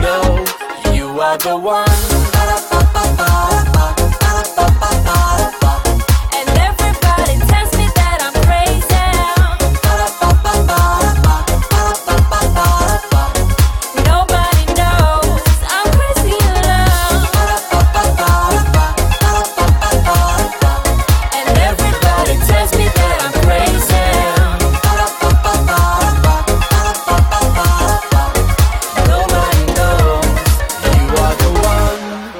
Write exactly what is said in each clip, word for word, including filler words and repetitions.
know you are the one. And everybody tells me that I'm crazy. Nobody knows I'm crazy in love. And everybody tells me that I'm crazy. Nobody knows You are the one.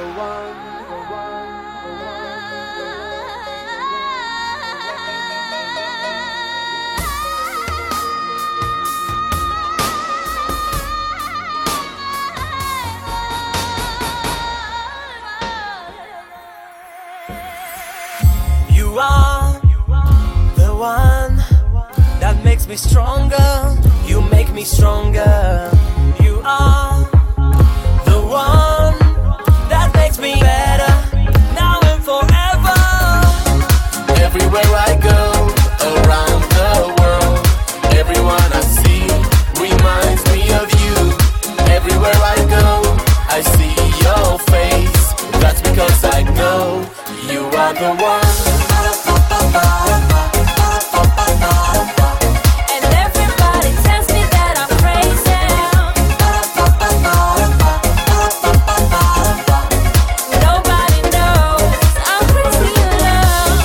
You are the one that makes me stronger. You make me stronger. You are the one that makes me better now and forever. Everywhere I go, around the world, everyone I see reminds me of you. Everywhere I go, I see your face. That's because I know you are the one. And everybody tells me that I'm crazy. Nobody knows I'm crazy in love.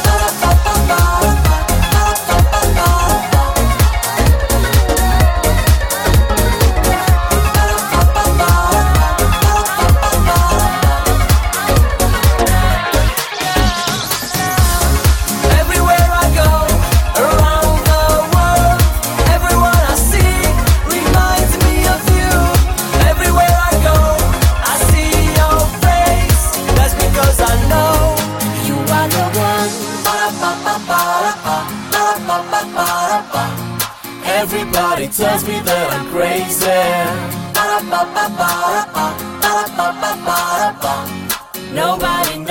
Everywhere I go, around the world, everyone I see reminds me of you. Everywhere I go, I see your face. That's because I know you are the one. Everybody tells me that I'm crazy. Nobody